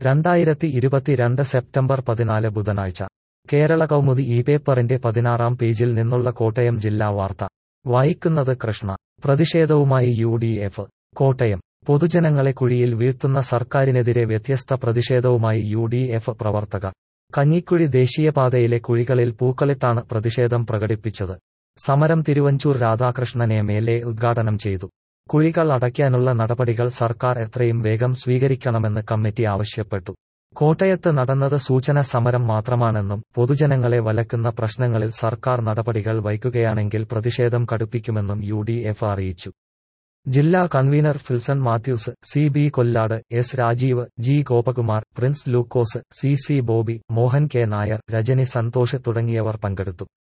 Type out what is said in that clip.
2022 September 14 ബുധനാഴ്ച കേരള കൗമുദി ഈ പേപ്പറിന്റെ 16-ാം പേജിൽ നിന്നുള്ള കോട്ടയം ജില്ലാ വാർത്ത വായിക്കുന്നത് കൃഷ്ണ. പ്രതിഷേധവുമായി UDF. കോട്ടയം. പൊതുജനങ്ങളെ കുഴിയിൽ വീഴ്ത്തുന്ന സർക്കാരിനെതിരെ വ്യത്യസ്ത പ്രതിഷേധവുമായി UDF പ്രവർത്തകർ. കഞ്ഞിക്കുഴി ദേശീയപാതയിലെ കുഴികളിൽ പൂക്കളിട്ടാണ് പ്രതിഷേധം പ്രകടിപ്പിച്ചത്. സമരം തിരുവഞ്ചൂർ രാധാകൃഷ്ണൻ MLA ഉദ്ഘാടനം ചെയ്തു. കുഴികൾ അടയ്ക്കാനുള്ള നടപടികൾ സർക്കാർ എത്രയും വേഗം സ്വീകരിക്കണമെന്ന് കമ്മിറ്റി ആവശ്യപ്പെട്ടു. കോട്ടയത്ത് നടന്നത് സൂചന സമരം മാത്രമാണെന്നും പൊതുജനങ്ങളെ വലക്കുന്ന പ്രശ്നങ്ങളിൽ സർക്കാർ നടപടികൾ വൈകുകയാണെങ്കിൽ പ്രതിഷേധം കടുപ്പിക്കുമെന്നും UDF അറിയിച്ചു. ജില്ലാ convener Filson Mathews, CB Kollad, S Rajeev, G Gopakumar, Prince Lukose, CC Bobby, Mohan K Nair, Rajani Santhosh തുടങ്ങിയവർ പങ്കെടുത്തു.